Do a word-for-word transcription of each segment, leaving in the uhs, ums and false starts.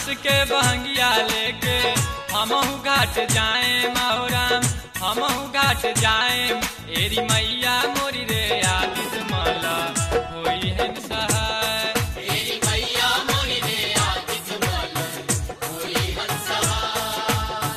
के बहंगिया लेके हमहू घाट जाए माहौराम हमहू घाट जाए एरी मैया मोरी रे आदित माला होई है सहाय एरी मैया मोरी रे आदित माला होई है सहाय।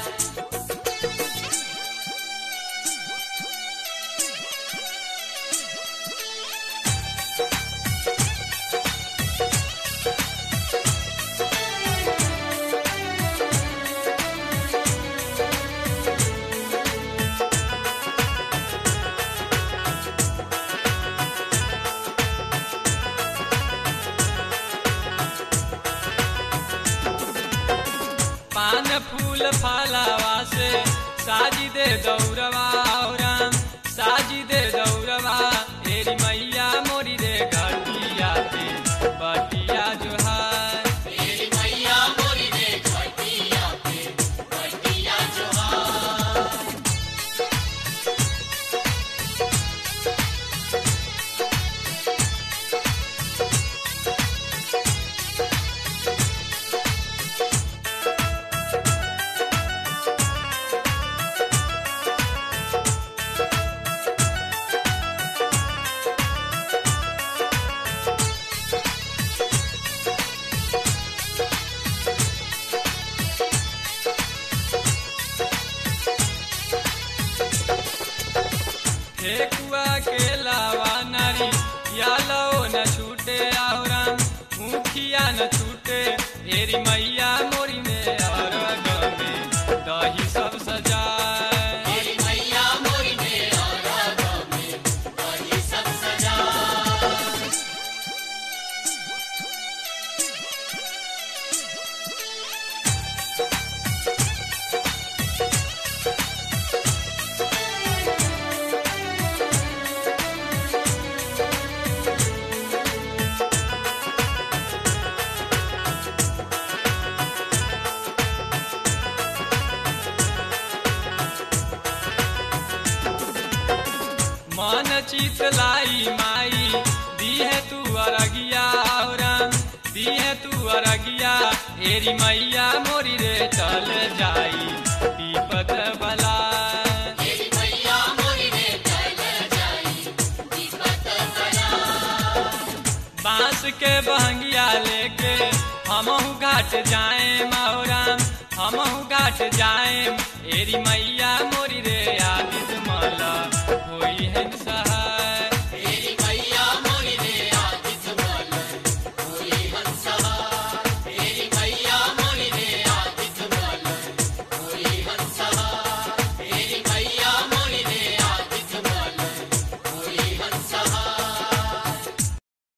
पान फूल फलावा से साजी दे दौरवा राम साजी दे दौरवा एरी मैया मोरी रे घटिया पे बटिया जोहार एरी मैया मोरी रे घटिया पे बटिया जोहार। ठेकुआ के लावा नारी या लो न छूटे आहराम मुखिया न छूटे एरी मैया मोरी में और गमे दही सब सजाए एरी मैया मोरी में और में दही सब सजाए। मन चित लाई माई दी है तू अरगिया राम दी है तू अरगिया एरी मैया मोरी रे चल जाई विपद भला एरी मैया मोरी रे चल जाई विपद भला। बांस के बहंगिया लेके हमहू घाट जाए माहौराम हमहू घाट जाए एरी मैया